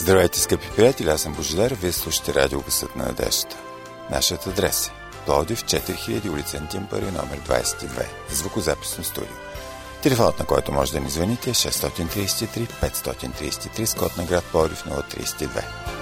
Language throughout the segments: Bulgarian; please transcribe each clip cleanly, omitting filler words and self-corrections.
Здравейте, скъпи приятели, аз съм Божидар, вие слушате радио Гласът на надеждата. Нашият адрес е Пловдив, 4000, улица Антим първи, номер 22, звукозаписно студио. Телефонът, на който може да ни звъните, е 633 533 с код на град Пловдив 032.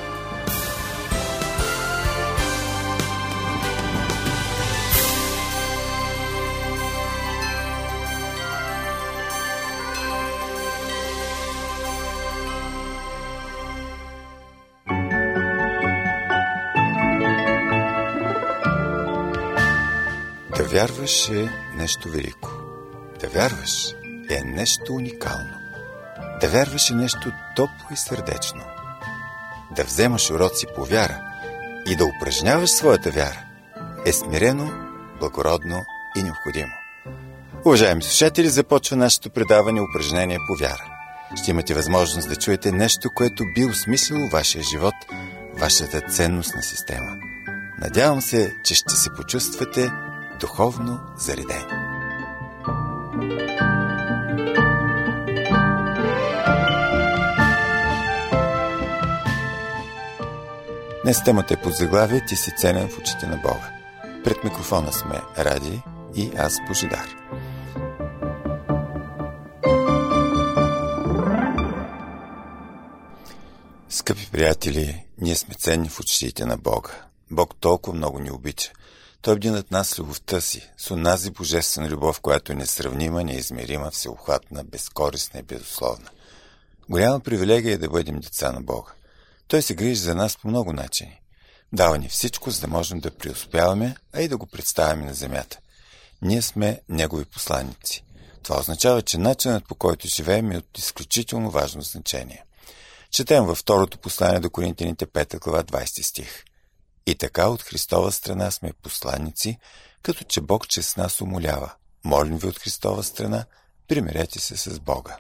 Да вярваш е нещо велико. Да вярваш е нещо уникално. Да вярваш е нещо топло и сърдечно. Да вземаш уроци по вяра и да упражняваш своята вяра е смирено, благородно и необходимо. Уважаеми слушатели, започва нашето предаване упражнение по вяра. Ще имате възможност да чуете нещо, което би осмислило вашия живот, вашата ценностна система. Надявам се, че ще се почувствате духовно заредени. Днес темата е под заглавие "Ти си ценен в очите на Бога". Пред микрофона сме Ради и аз Божидар. Скъпи приятели, ние сме ценни в очите на Бога. Бог толкова много ни обича. Той бди над нас любовта си, с онази божествена любов, която е несравнима, неизмерима, всеобхватна, безкорисна и безусловна. Голяма привилегия е да бъдем деца на Бога. Той се грижи за нас по много начини. Дава ни всичко, за да можем да преуспяваме, а и да го представяме на земята. Ние сме Негови посланици. Това означава, че начинът, по който живеем, е от изключително важно значение. Четем във второто послание до Коринтяните 5 глава 20 стих. И така от Христова страна сме посланици, като че Бог чрез нас умолява. Молим ви от Христова страна, примирете се с Бога.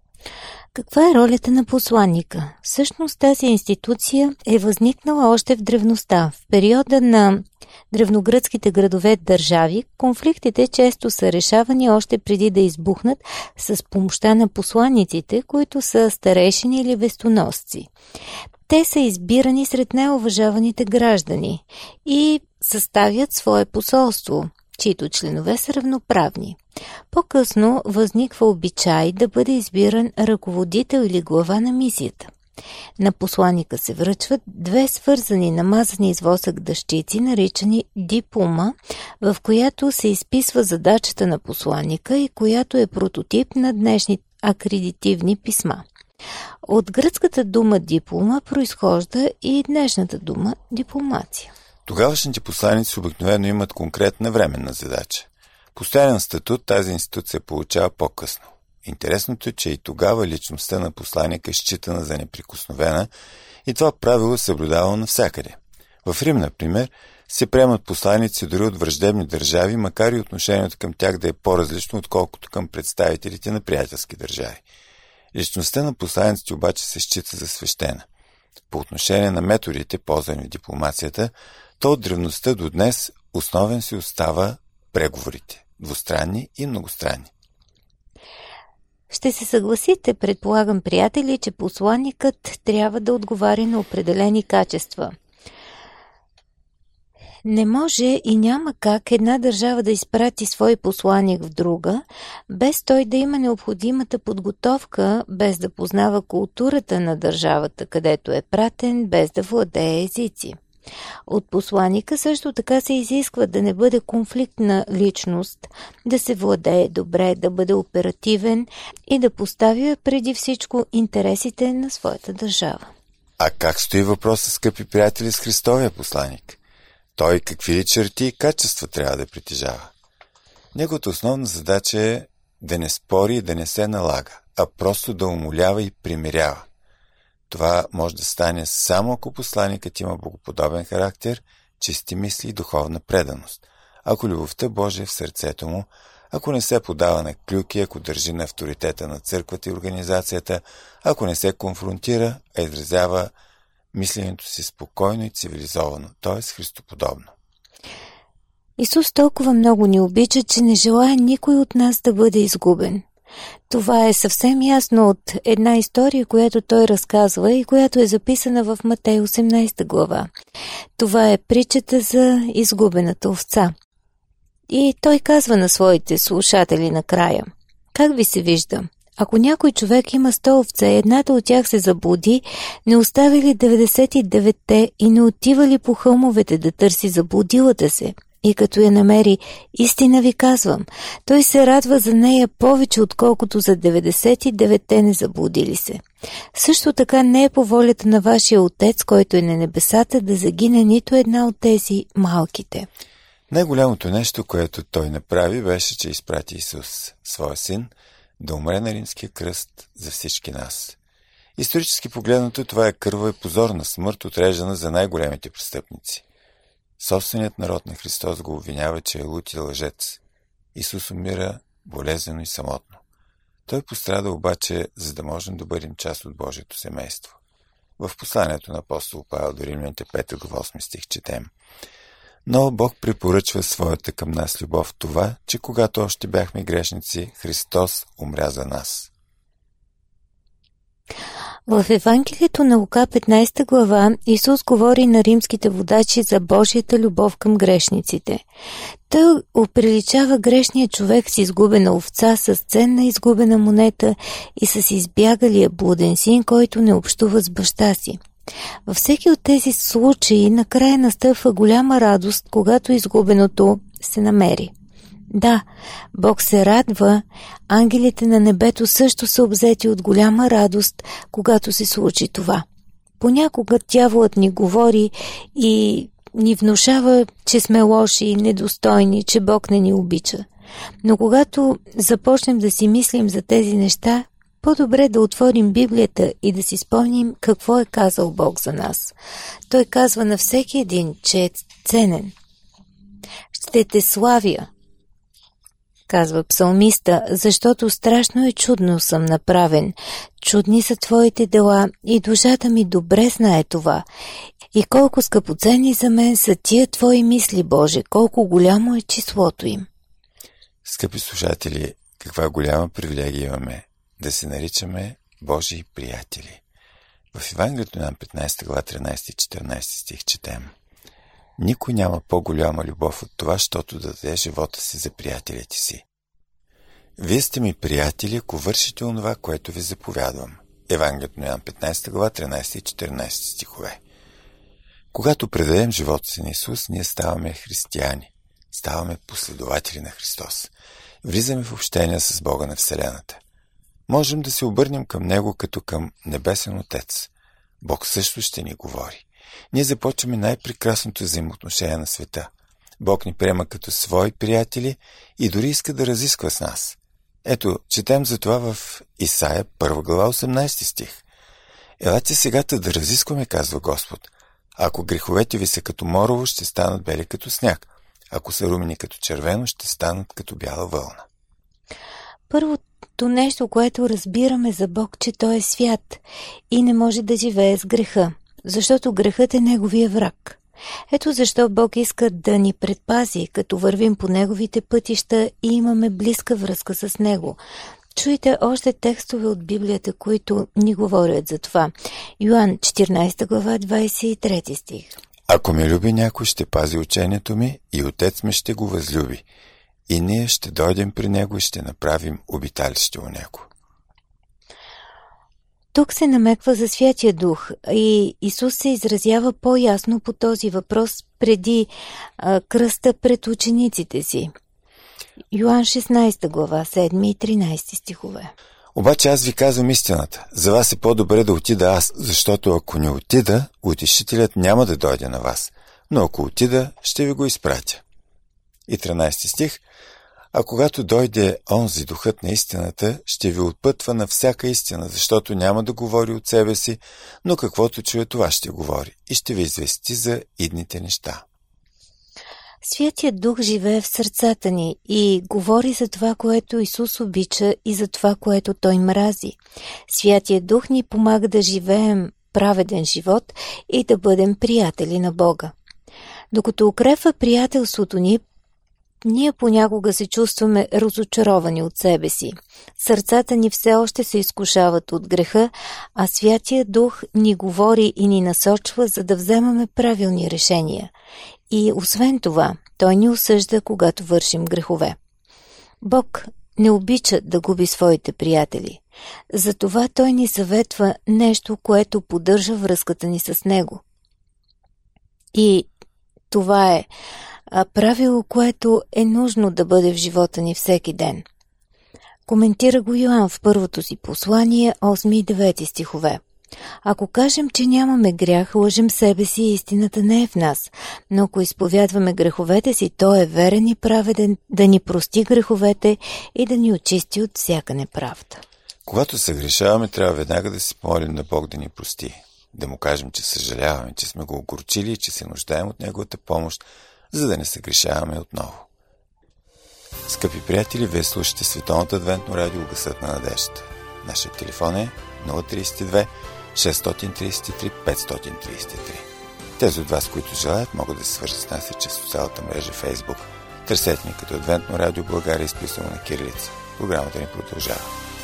Каква е ролята на посланника? Всъщност тази институция е възникнала още в древността. В периода на древногръцките градове-държави, конфликтите често са решавани още преди да избухнат с помощта на посланиците, които са старейшини или вестоносци. Те са избирани сред най-уважаваните граждани и съставят свое посолство, чието членове са равноправни. По-късно възниква обичай да бъде избиран ръководител или глава на мисията. На посланика се връчват две свързани намазани с восък дъщици, наричани диплома, в която се изписва задачата на посланика и която е прототип на днешни акредитивни писма. От гръцката дума диплома произхожда и днешната дума дипломация. Тогавашните посланици обикновено имат конкретна временна задача. Постоянен статут тази институция получава по-късно. Интересното е, че и тогава личността на посланика е считана за неприкосновена и това правило е съблюдавано навсякъде. В Рим, например, се приемат посланици дори от враждебни държави, макар и отношението към тях да е по-различно, отколкото към представителите на приятелски държави. Личността на посланиците обаче се счита за свещена. По отношение на методите, ползвани в дипломацията, то от древността до днес основен си остава преговорите – двустранни и многостранни. Ще се съгласите, предполагам, приятели, че посланикът трябва да отговаря на определени качества. Не може и няма как една държава да изпрати свой посланик в друга, без той да има необходимата подготовка, без да познава културата на държавата, където е пратен, без да владее езици. От посланика също така се изисква да не бъде конфликтна личност, да се владее добре, да бъде оперативен и да поставя преди всичко интересите на своята държава. А как стои въпросът, скъпи приятели, с Христовия посланик? Той какви ли черти и качества трябва да притежава? Неговата основна задача е да не спори и да не се налага, а просто да умолява и примирява. Това може да стане само ако посланикът има богоподобен характер, чисти мисли и духовна преданост, ако любовта Божия е в сърцето му, ако не се подава на клюки, ако държи на авторитета на църквата и организацията, ако не се конфронтира, а изразява мисленето си спокойно и цивилизовано, т.е. христоподобно. Исус толкова много ни обича, че не желая никой от нас да бъде изгубен. Това е съвсем ясно от една история, която той разказва и която е записана в Матей 18 глава. Това е притчата за изгубената овца. И той казва на своите слушатели накрая: как ви се вижда? Ако някой човек има 100 овце, едната от тях се заблуди, не остави ли 99-те и не отива ли по хълмовете да търси заблудилата се? И като я намери, истина ви казвам, той се радва за нея повече, отколкото за 99-те незаблудили се. Също така не е по волята на вашия Отец, който е на небесата, да загине нито една от тези малките. Най-голямото нещо, което той направи, беше, че изпрати Исус, своя син, да умре на римския кръст за всички нас. Исторически погледнато, това е кърва и позорна смърт, отреждана за най-големите престъпници. Собственият народ на Христос го обвинява, че е луд и лъжец. Исус умира болезнено и самотно. Той пострада обаче, за да можем да бъдем част от Божието семейство. В посланието на апостол Павел до Римляните 5 глава 8 стих четем: но Бог препоръчва своята към нас любов в това, че когато още бяхме грешници, Христос умря за нас. В Евангелието на Лука 15 глава Исус говори на римските водачи за Божията любов към грешниците. Той оприличава грешния човек с изгубена овца, с ценна изгубена монета и с избягалия блуден син, който не общува с баща си. Във всеки от тези случаи накрая настъпва голяма радост, когато изгубеното се намери. Да, Бог се радва, ангелите на небето също са обзети от голяма радост, когато се случи това. Понякога дяволът ни говори и ни внушава, че сме лоши и недостойни, че Бог не ни обича. Но когато започнем да си мислим за тези неща, по-добре да отворим Библията и да си спомним какво е казал Бог за нас. Той казва на всеки един, че е ценен. Ще те славя, казва псалмиста, защото страшно и чудно съм направен. Чудни са твоите дела и душата ми добре знае това. И колко скъпоценни за мен са тия твои мисли, Боже, колко голямо е числото им. Скъпи слушатели, каква голяма привилегия имаме да се наричаме Божии приятели. В Евангелието на 15 глава 13 и 14 стих четем: никой няма по-голяма любов от това, щото да даде живота си за приятелите си. Вие сте ми приятели, ако вършите онова, което ви заповядвам. Евангелието на Йоан 15 глава 13 и 14 стихове. Когато предадем живота си на Исус, ние ставаме християни, ставаме последователи на Христос. Влизаме в общение с Бога на Вселената. Можем да се обърнем към Него като към Небесен Отец. Бог също ще ни говори. Ние започваме най-прекрасното взаимоотношение на света. Бог ни приема като свои приятели и дори иска да разисква с нас. Ето, четем за това в Исаия 1 глава 18 стих. Елате сега да разискваме, казва Господ. Ако греховете ви са като морово, ще станат бели като сняг. Ако са румени като червено, ще станат като бяла вълна. Първото нещо, което разбираме за Бог, че Той е свят и не може да живее с греха, защото грехът е неговия враг. Ето защо Бог иска да ни предпази, като вървим по неговите пътища и имаме близка връзка с него. Чуйте още текстове от Библията, които ни говорят за това. Йоан 14 глава 23 стих. Ако ме люби някой, ще пази учението ми и Отец ми ще го възлюби. И ние ще дойдем при него и ще направим обиталище у него. Тук се намеква за Святия Дух и Исус се изразява по-ясно по този въпрос преди кръста пред учениците си. Йоан 16 глава 7 и 13 стихове. Обаче аз ви казвам истината. За вас е по-добре да отида аз, защото ако не отида, утешителят няма да дойде на вас. Но ако отида, ще ви го изпратя. И 13 стих. А когато дойде онзи духът на истината, ще ви отпътва на всяка истина, защото няма да говори от себе си, но каквото чуе, това ще говори и ще ви извести за идните неща. Святият Дух живее в сърцата ни и говори за това, което Исус обича и за това, което Той мрази. Святият Дух ни помага да живеем праведен живот и да бъдем приятели на Бога. Докато укрепва приятелството ни, ние понякога се чувстваме разочаровани от себе си. Сърцата ни все още се изкушават от греха, а Святия Дух ни говори и ни насочва, за да вземаме правилни решения. И освен това, Той ни осъжда, когато вършим грехове. Бог не обича да губи своите приятели. Затова Той ни съветва нещо, което поддържа връзката ни с Него. И това е правило, което е нужно да бъде в живота ни всеки ден. Коментира го Йоан в първото си послание, 8 и 9 стихове. Ако кажем, че нямаме грях, лъжем себе си и истината не е в нас. Но ако изповядваме греховете си, Той е верен и праведен да ни прости греховете и да ни очисти от всяка неправда. Когато се грешаваме, трябва веднага да си помолим на Бог да ни прости. Да му кажем, че съжаляваме, че сме го огорчили и че се нуждаем от Неговата помощ, за да не се грешаваме отново. Скъпи приятели, вие слушате Световното адвентно радио Гласът на надеждата. Нашият телефон е 032 633 533. Тези от вас, които желаят, могат да се свържат с нас и чрез социалната мрежа Facebook. Търсете ни като Адвентно радио България, изписано на кирилица. Програмата ни продължава.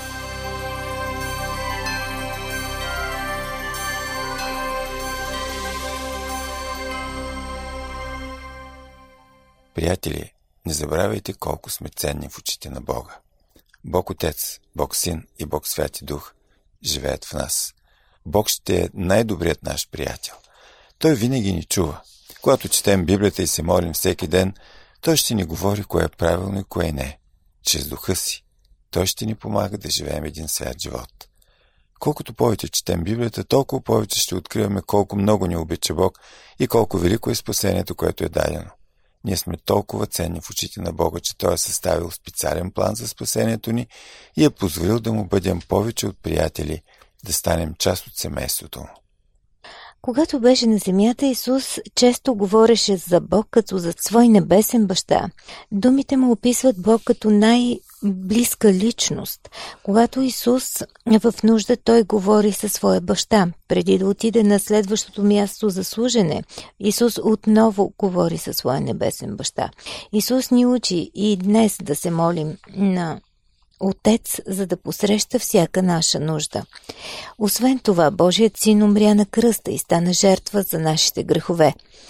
Приятели, не забравяйте колко сме ценни в очите на Бога. Бог Отец, Бог Син и Бог Святи Дух живеят в нас. Бог ще е най-добрият наш приятел. Той винаги ни чува. Когато четем Библията и се молим всеки ден, Той ще ни говори кое е правилно и кое не. Чрез Духа си. Той ще ни помага да живеем един свят живот. Колкото повече четем Библията, толкова повече ще откриваме колко много ни обича Бог и колко велико е спасението, което е дадено. Ние сме толкова ценни в очите на Бога, че Той е съставил специален план за спасението ни и е позволил да му бъдем повече от приятели, да станем част от семейството му. Когато беше на земята, Исус често говореше за Бог като за свой небесен баща. Думите му описват Бог като най-близка личност. Когато Исус е в нужда, Той говори със своя баща. Преди да отиде на следващото място за служене, Исус отново говори със своя небесен баща. Исус ни учи и днес да се молим на Отец, за да посреща всяка наша нужда. Освен това, Божият Син умря на кръста и стана жертва за нашите грехове.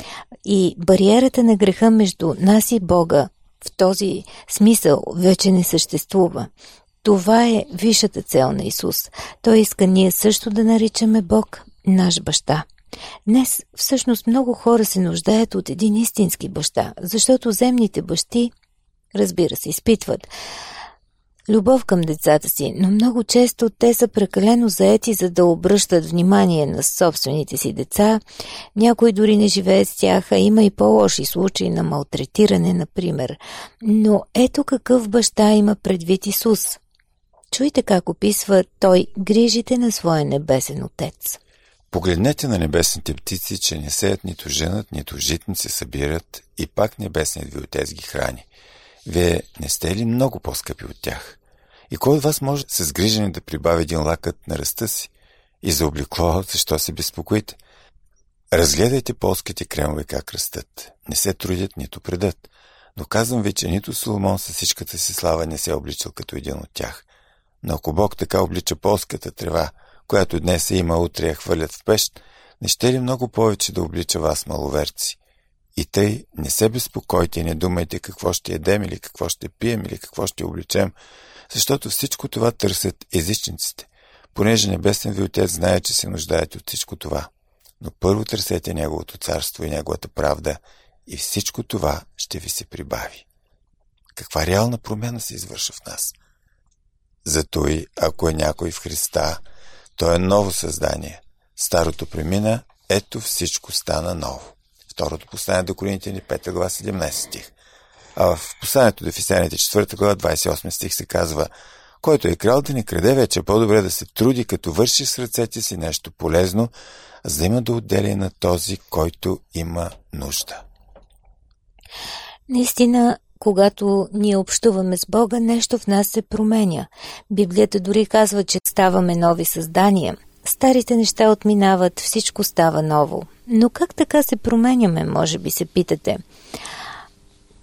И бариерата на греха между нас и Бога в този смисъл вече не съществува. Това е висшата цел на Исус. Той иска ние също да наричаме Бог наш баща. Днес всъщност много хора се нуждаят от един истински баща, защото земните бащи, разбира се, изпитват любов към децата си, но много често те са прекалено заети, за да обръщат внимание на собствените си деца. Някои дори не живеят с тях, а има и по-лоши случаи на малтретиране, например. Но ето какъв баща има предвид Исус. Чуйте как описва Той грижите на своя небесен Отец. Погледнете на небесните птици, че не сеят, нито женат, нито житници събират, и пак небесният ви Отец ги храни. Вие не сте ли много по-скъпи от тях? И кой от вас може с грижени да прибави един лакът на ръста си? И за облекло, защо се безпокоите? Разгледайте полските кремове как растат. Не се трудят, нито предат. Но казвам ви, че нито Соломон със всичката си слава не се е обличал като един от тях. Но ако Бог така облича полската трева, която днес има, утре я хвърлят в пещ, не ще ли много повече да облича вас, маловерци? И тъй не се безпокойте и не думайте какво ще ядем или какво ще пием или какво ще обличем, защото всичко това търсят езичниците, понеже небесният ви Отец знае, че се нуждаете от всичко това. Но първо търсете Неговото царство и Неговата правда и всичко това ще ви се прибави. Каква реална промяна се извършва в нас? Зато и ако е някой в Христа, той е ново създание. Старото премина, ето всичко стана ново. Второто послание до Коринтяни, 5 глава, 17 стих. А в посланието до Ефесяните, 4 глава, 28 стих се казва: който е крал да не краде, вече по-добре да се труди, като върши с ръцете си нещо полезно, за да има да отделя на този, който има нужда. Наистина, когато ние общуваме с Бога, нещо в нас се променя. Библията дори казва, че ставаме нови създания. Старите неща отминават, всичко става ново. Но как така се променяме, може би се питате?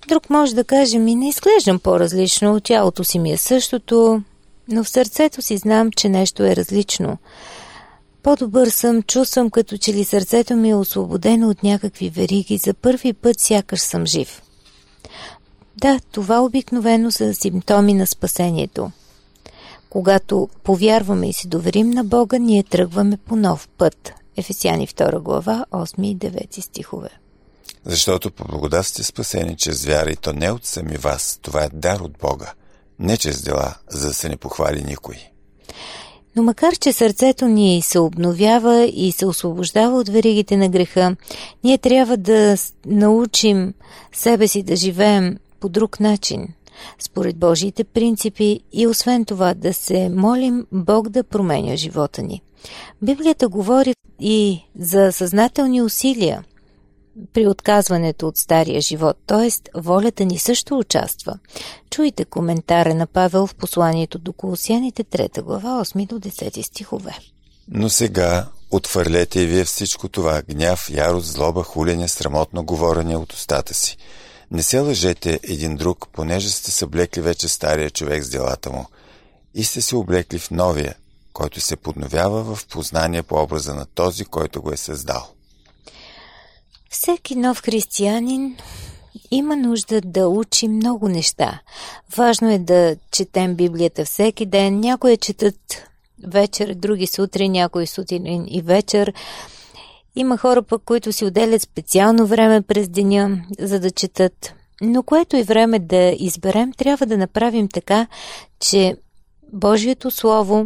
Друг може да каже ми, не изглеждам по-различно, тялото си ми е същото, но в сърцето си знам, че нещо е различно. По-добър съм, чувствам като че ли сърцето ми е освободено от някакви вериги, за първи път сякаш съм жив. Да, това обикновено са симптоми на спасението. Когато повярваме и се доверим на Бога, ние тръгваме по нов път. Ефесяни 2 глава, 8 и 9 стихове. Защото по благодат сте спасени чрез вяра, и то не от сами вас. Това е дар от Бога, не чрез дела, за да се не похвали никой. Но макар, че сърцето ни се обновява и се освобождава от веригите на греха, ние трябва да научим себе си да живеем по друг начин, според Божиите принципи, и освен това да се молим Бог да променя живота ни. Библията говори и за съзнателни усилия при отказването от стария живот, т.е. волята ни също участва. Чуйте коментара на Павел в посланието до Колосяните 3 глава 8 до 10 стихове. Но сега отвърлете и вие всичко това: гняв, ярост, злоба, хулене, срамотно говорене от устата си. Не се лъжете един друг, понеже сте съблекли вече стария човек с делата му и сте се облекли в новия, който се подновява в познание по образа на този, който го е създал. Всеки нов християнин има нужда да учи много неща. Важно е да четем Библията всеки ден. Някои четат вечер, други сутрин, някои сутрин и вечер. Има хора пък, които си отделят специално време през деня, за да четат. Но което и време да изберем, трябва да направим така, че Божието Слово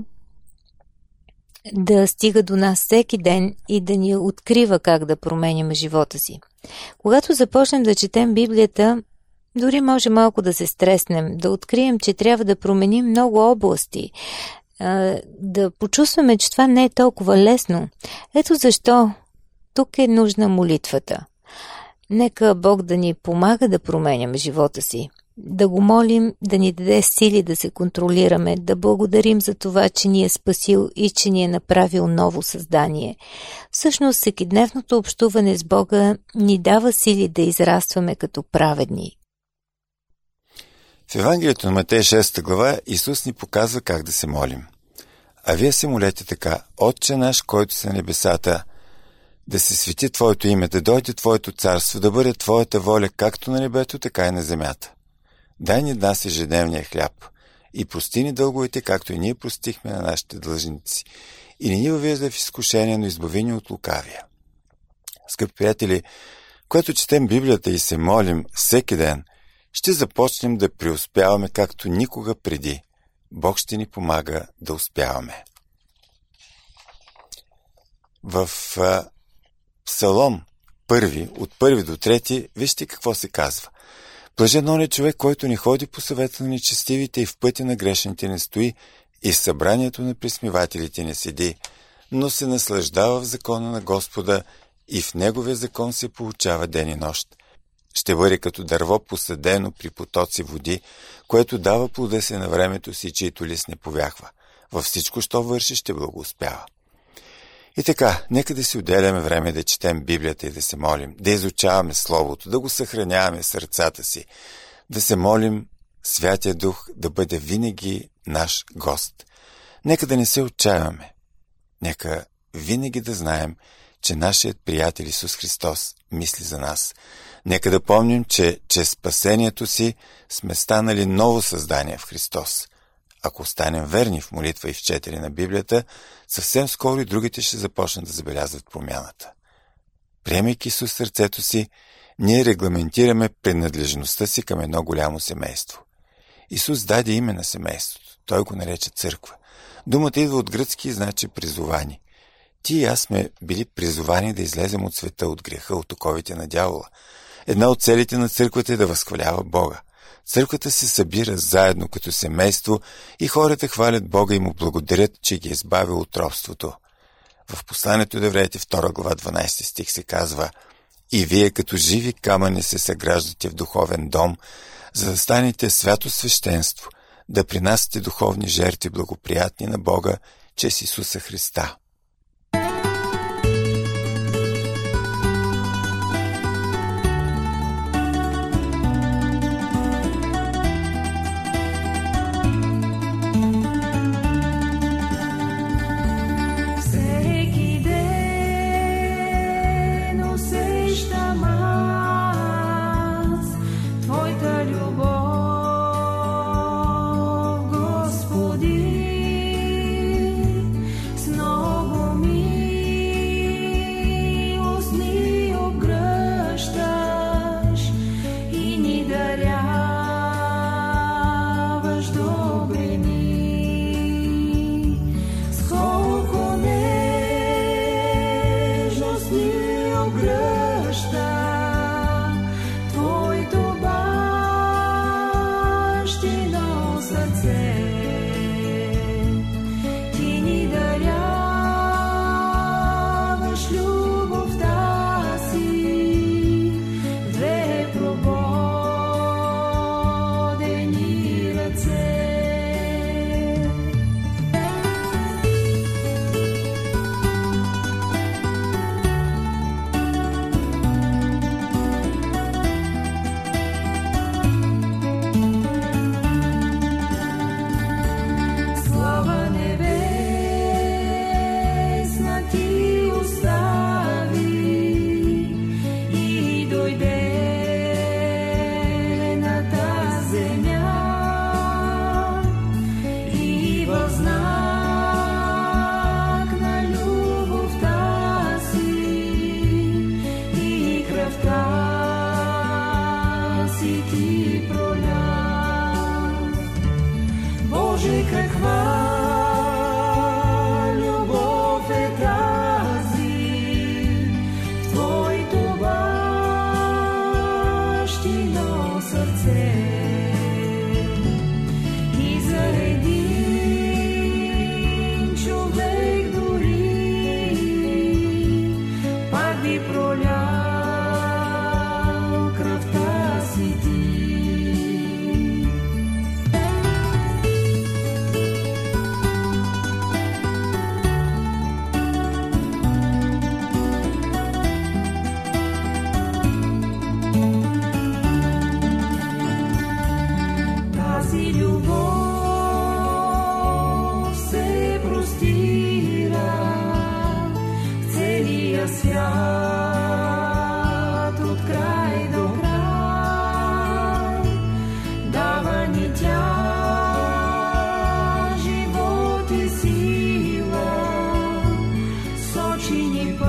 да стига до нас всеки ден и да ни открива как да променяме живота си. Когато започнем да четем Библията, дори може малко да се стреснем, да открием, че трябва да променим много области, да почувстваме, че това не е толкова лесно. Ето защо тук е нужна молитвата. Нека Бог да ни помага да променяме живота си. Да го молим да ни даде сили да се контролираме, да благодарим за това, че ни е спасил и че ни е направил ново създание. Всъщност, всекидневното общуване с Бога ни дава сили да израстваме като праведни. В Евангелието на Матей 6 глава Исус ни показва как да се молим. А вие се молете така: Отче наш, който си на небесата, да се свети Твоето име, да дойде Твоето царство, да бъде Твоята воля както на небето, така и на земята. Дай ни днес ежедневния хляб и прости ни дълговете, както и ние простихме на нашите длъжници. И не ни въвеждай в изкушение, но избави ни от лукавия. Скъпи приятели, когато четем Библията и се молим всеки ден, ще започнем да преуспяваме както никога преди. Бог ще ни помага да успяваме. В Псалом 1, от 1 до 3, вижте какво се казва. Блажен он е човек, който не ходи по съвета на нечестивите и в пътя на грешните не стои и в събранието на присмивателите не седи, но се наслаждава в закона на Господа и в неговия закон се получава ден и нощ. Ще бъде като дърво посадено при потоци води, което дава плода си на времето си, чието лист не повяхва. Във всичко, що върши, ще благоуспява. И така, нека да си отделяме време да четем Библията и да се молим, да изучаваме Словото, да го съхраняваме в сърцата си, да се молим Святия Дух да бъде винаги наш гост. Нека да не се отчаяваме. Нека винаги да знаем, че нашият приятел Исус Христос мисли за нас. Нека да помним, че чрез спасението си сме станали ново създание в Христос. Ако останем верни в молитва и в четене на Библията, съвсем скоро и другите ще започнат да забелязват промяната. Приемайки Исус в сърцето си, ние регламентираме принадлежността си към едно голямо семейство. Исус даде име на семейството. Той го нарече църква. Думата идва от гръцки и значи призовани. Ти и аз сме били призовани да излезем от света, от греха, от оковите на дявола. Една от целите на църквата е да възхвалява Бога. Църквата се събира заедно като семейство и хората хвалят Бога и му благодарят, че ги е избавил от робството. В посланието до Евреите 2 глава 12 стих се казва: И вие като живи камъни се съграждате в духовен дом, за да станете свято свещенство, да принасяте духовни жертви благоприятни на Бога чрез Исуса Христа. обгръща. Твоето бащино сърце ти ни даряваш любовта си, две прободени ръце. Слава небесна ти остави и дойде на тази земя, и в знак на любовта си и кръвта си ти проля. Боже, каква любов е тази в Твоето бащино сърце, и за един човек дори пак би пролял кръвта си ти. Тази любов се простира в целия свят от край до край. Дава ни тя живот и сила, сочи ни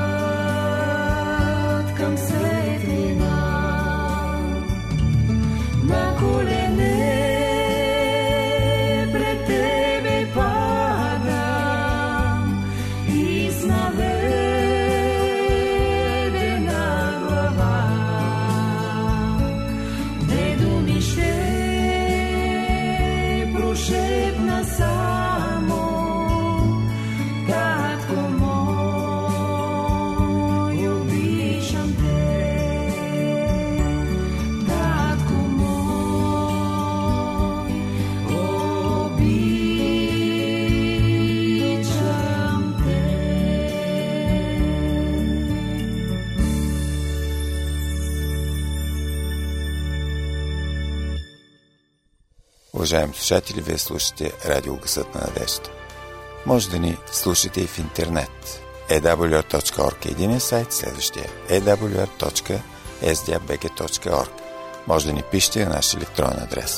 път към светлина. На колене пред Тебе падам и с наведена глава две думи ще прошепна само: Татко мой, обичам те. Татко мой, обичам те. Уважаеми слушатели, вие слушате Радио Гласът на надеждата. Може да ни слушате и в интернет. awr.org е единия сайт, следващия awr.sdabg.org. Може да ни пишете на наш електронен адрес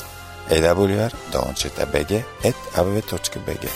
awr@abg.bg.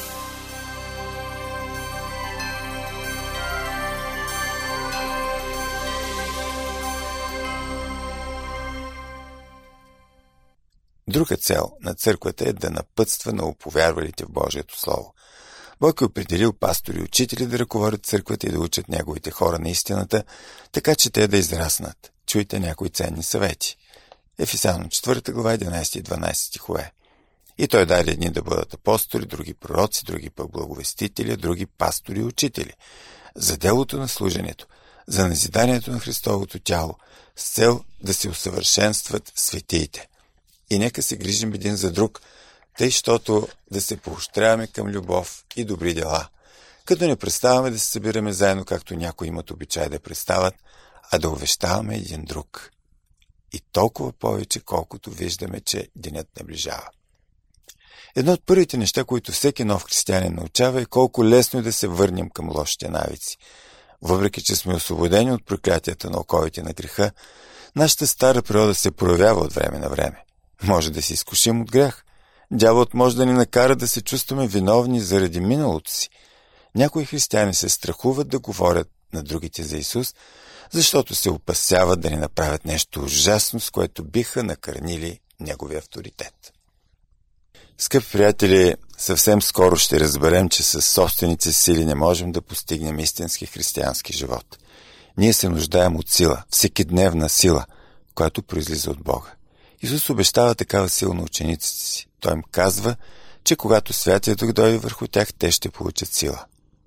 Друга цел на църквата е да напътства на уповярвалите в Божието Слово. Бог е определил пастори и учители да ръководят църквата и да учат неговите хора на истината, така че те да израснат. Чуйте някои ценни съвети. Ефесяно 4 глава 11 и 12 стихове. И той даде едни да бъдат апостоли, други пророци, други пък благовестители, други пастори и учители, за делото на служението, за назиданието на Христовото тяло, с цел да се усъвършенстват светиите. И нека се грижим един за друг, тъй, щото да се поощряваме към любов и добри дела, като не преставаме да се събираме заедно, както някои имат обичай да престават, а да увещаваме един друг. И толкова повече, колкото виждаме, че денят наближава. Едно от първите неща, които всеки нов християнин научава, е колко лесно е да се върнем към лошите навици. Въпреки че сме освободени от проклятията на оковите на греха, нашата стара природа се проявява от време на време. Може да се изкушим от грях. Дяволът може да ни накара да се чувстваме виновни заради миналото си. Някои християни се страхуват да говорят на другите за Исус, защото се опасяват да ни направят нещо ужасно, с което биха накърнили неговия авторитет. Скъпи приятели, съвсем скоро ще разберем, че със собствените сили не можем да постигнем истински християнски живот. Ние се нуждаем от сила, всекидневна сила, която произлиза от Бога. Исус обещава такава сила на учениците си. Той им казва, че когато Святия Дух дойде върху тях, те ще получат сила.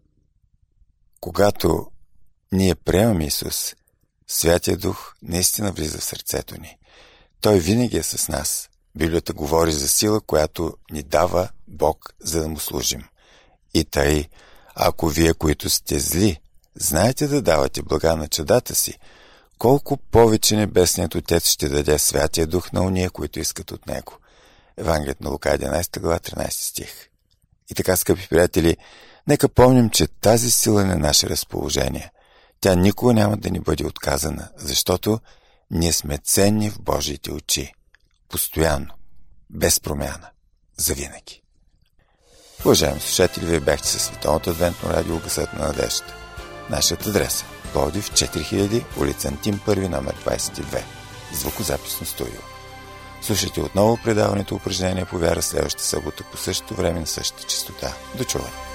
Когато ние приемаме Исус, Святия Дух наистина влиза в сърцето ни. Той винаги е с нас. Библията говори за сила, която ни дава Бог, за да му служим. И тъй, ако вие, които сте зли, знаете да давате блага на чадата си, колко повече Небесният Отец ще даде Святия Дух на уния, които искат от Него. Евангелият на Лука 11 глава 13 стих. И така, скъпи приятели, нека помним, че тази сила е на наше разположение. Тя никога няма да ни бъде отказана, защото ние сме ценни в Божиите очи. Постоянно, без промяна, завинаги. Уважаеми слушатели, вие бяхте със Световното адвентно радио Гласът на надеждата. Нашият адрес е Пловдив 4000, улица Антим 1, номер 22. Звукозаписно студио. Слушайте отново предаването упражнение по вяра следващата събота по същото време на същата честота. До чуване!